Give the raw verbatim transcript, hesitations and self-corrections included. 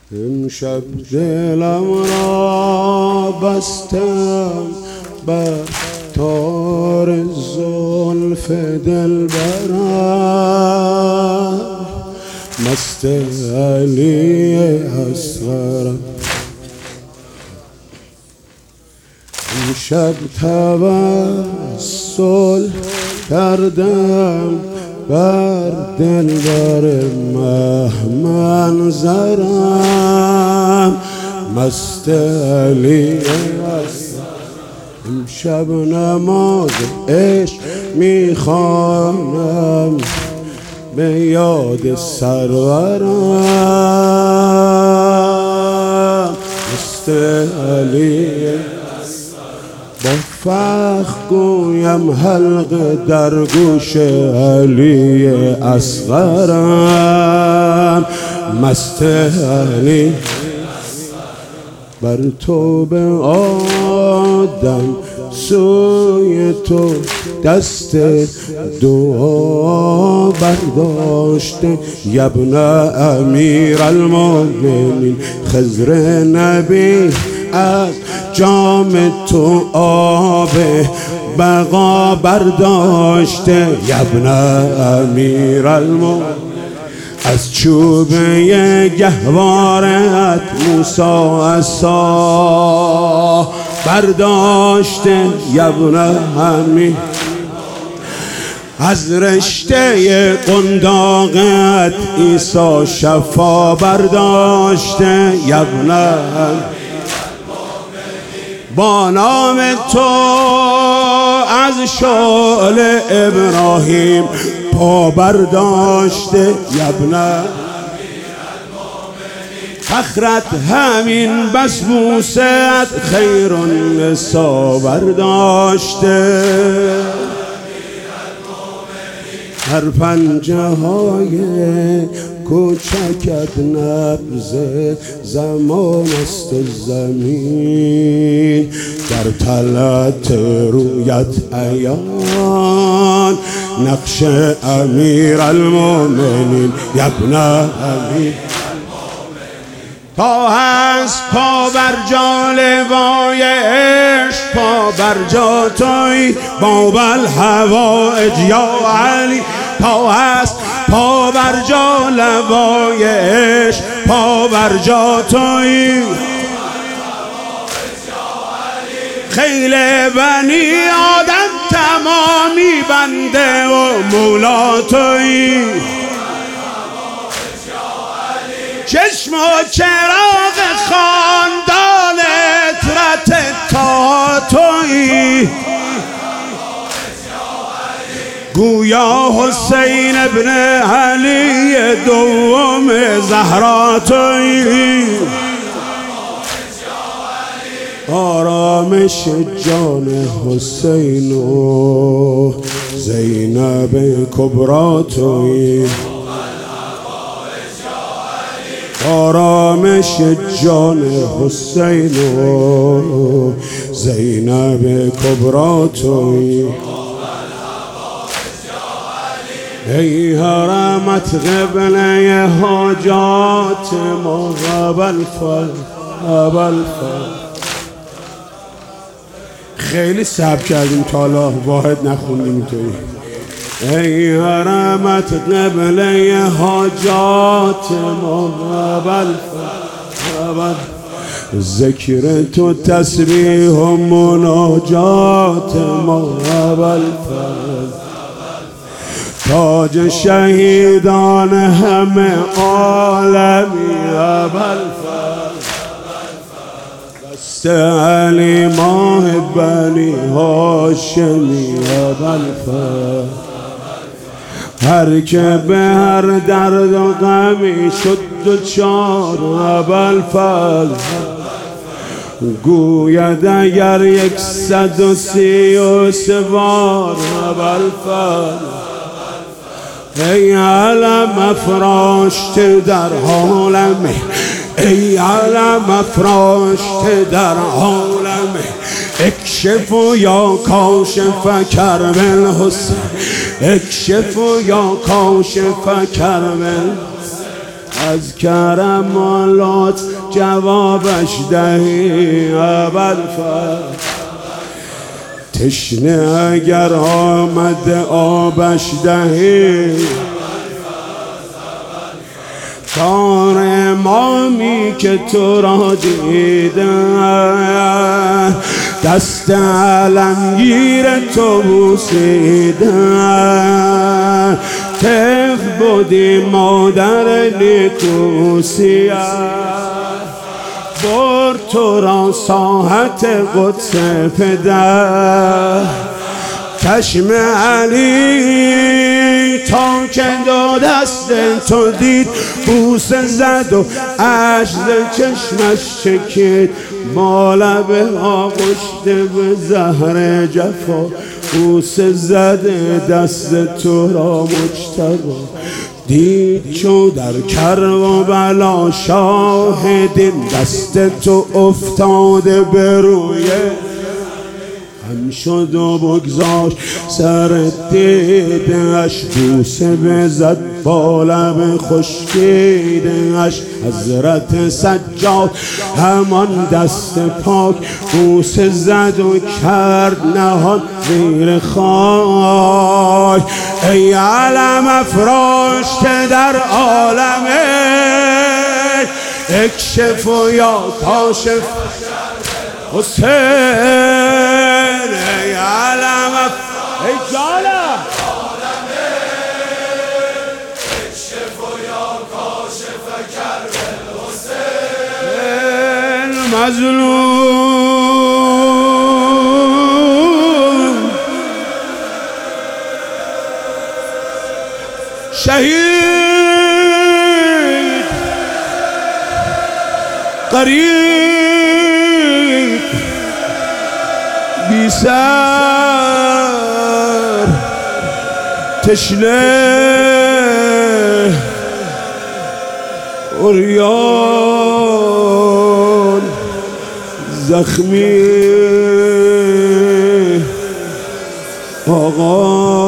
امشب دلم را بستم بر تار زلف دلبرم، مست علی اصغرم. امشب توسل کردم بر دلبر مه منظرم، مست علی اصغرم. امشب نماز عشق میخوانم به یاد سرورم، مست علی با فخر گویم حلقه در گوش علی اصغرم، مست علی. بر تو به آدم سوی تو دست دعا برداشته، یبن امیر المؤمنین خضر نبی از جام تو آب بقا برداشته، یبن امیر المؤمنین از چوبه گهوارت موسی عصا برداشته، یبن امیر از رشته قنداقت عیسی شفا برداشته، یبن امیر با نام تو از شعله ابراهیم پا برداشته، یبن فخرت همین بس بوسه‌ات خیر النسا برداشته، هر پنجه های کوچکت نبض زمان است و زمین، در طلعت رویت عیان نقش امیر المؤمنین، یبن امیر. تا هست پا بر جا لوای عشق، پا بر جا توی باب الحوائج یا علی، تا هست پا بر جا لوای عشق، پا بر جا توی خیل بنی آدم تمامی بنده و مولا توی، چشم و چراغ خاندان اطرت تا توی، گویا حسین ابن علی دوم زهرا توی، آرامش جان حسین و زینب کبرا توی، آرامش جان حسین و زینب کبرا توی، ای حرمت قبله حاجات ما قبل فل قبل فل. خیلی صبر کردیم تا حالا واحد نخوندیم توی. ای حرمت قبله حاجات ما قبل قبل، ذکر تو تسبیح و مناجات ما قبل تاج شهیدان همه عالمی قبل دست علی ماه بنی هاشمی قبل هر که به هر درد و غمی شد دوچار ابوالفضل، گوید اگر یکصد و سی و سه بار ابوالفضل، ای علم افراشته در عالم، ای علم افراشته در عالم، اکشف یا کاشف کرب الحسین، اکشف یا کاشف کرب از کرمالات جوابش دهی ابوالفضل. تشنه اگر آمد آبش دهی، کار امامی که تو را دیدن دست علمگیر تو بوسیدن. طفل بودی مادر نیکوسیت، برد تو را ساحت قدس پدر. چشم علی تا که دو دست تو دید بوسه زد و عجز چشمش چکید. با لبه ها قشته به زهر جفا بوسه زده دست تو را مجتبی. دید چو در کربلا شاهدین دست تو افتاده به روی هم شد و بگذاشت سر دیدش. بوسه بزد با لب خشکیدش. حضرت سجاد همان دست پاک بوسه زد و کرد نهان زیر خاک. ای علم افراشته در عالمه، اکشف و یا کاشف حسین. ای علم ای جانم اکشف و یا کاشف کرب الحسین. مظلوم شهید قریب بی سر تشنه عریان زخمی آقا